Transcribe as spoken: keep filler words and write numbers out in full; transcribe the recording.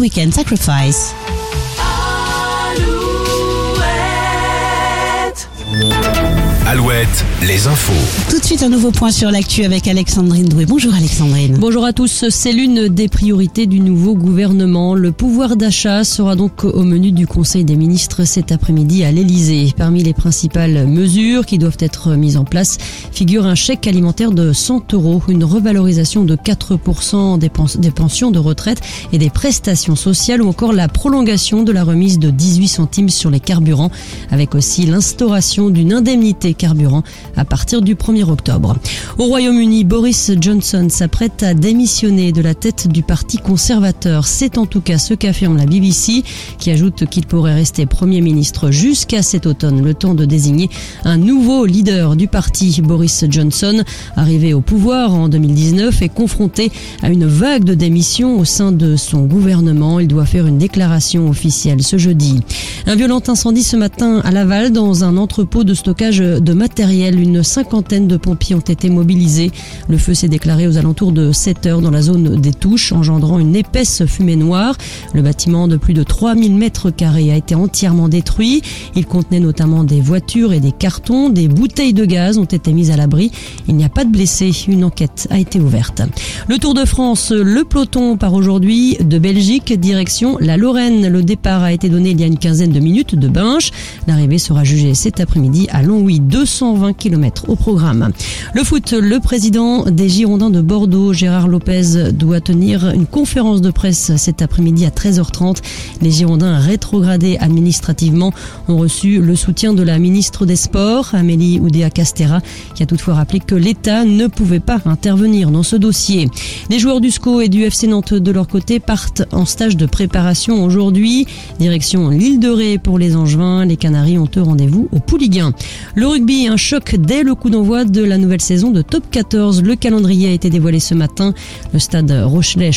Weekend Sacrifice. Alouette, les infos. Tout de suite, un nouveau point sur l'actu avec Alexandrine Drouet. Bonjour Alexandrine. Bonjour à tous. C'est l'une des priorités du nouveau gouvernement. Le pouvoir d'achat sera donc au menu du Conseil des ministres cet après-midi à l'Elysée. Parmi les principales mesures qui doivent être mises en place figure un chèque alimentaire de cent euros, une revalorisation de quatre pour cent des, pens- des pensions de retraite et des prestations sociales ou encore la prolongation de la remise de dix-huit centimes sur les carburants avec aussi l'instauration d'une indemnité carburant à partir du premier octobre. Au Royaume-Uni, Boris Johnson s'apprête à démissionner de la tête du parti conservateur. C'est en tout cas ce qu'affirme la B B C, qui ajoute qu'il pourrait rester Premier ministre jusqu'à cet automne, le temps de désigner un nouveau leader du parti. Boris Johnson, arrivé au pouvoir en deux mille dix-neuf, est confronté à une vague de démissions au sein de son gouvernement. Il doit faire une déclaration officielle ce jeudi. Un violent incendie ce matin à Laval dans un entrepôt de stockage de matériel. Une cinquantaine de pompiers ont été mobilisés. Le feu s'est déclaré aux alentours de sept heures dans la zone des Touches, engendrant une épaisse fumée noire. Le bâtiment de plus de trois mille mètres carrés a été entièrement détruit. Il contenait notamment des voitures et des cartons. Des bouteilles de gaz ont été mises à l'abri. Il n'y a pas de blessés. Une enquête a été ouverte. Le Tour de France, le peloton part aujourd'hui de Belgique, direction la Lorraine. Le départ a été donné il y a une quinzaine de minutes de Binche. L'arrivée sera jugée cet après-midi à Longwy. deux cent vingt kilomètres au programme. Le foot, le président des Girondins de Bordeaux, Gérard Lopez, doit tenir une conférence de presse cet après-midi à treize heures trente. Les Girondins rétrogradés administrativement ont reçu le soutien de la ministre des Sports, Amélie Oudéa-Castéra, qui a toutefois rappelé que l'État ne pouvait pas intervenir dans ce dossier. Les joueurs du S C O et du F C Nantes, de leur côté, partent en stage de préparation aujourd'hui. Direction l'île de Ré pour les Angevins. Les Canaries ont eux rendez-vous au Pouliguen. Le rugby, un choc dès le coup d'envoi de la nouvelle saison de Top quatorze. Le calendrier a été dévoilé ce matin. Le stade Rochelais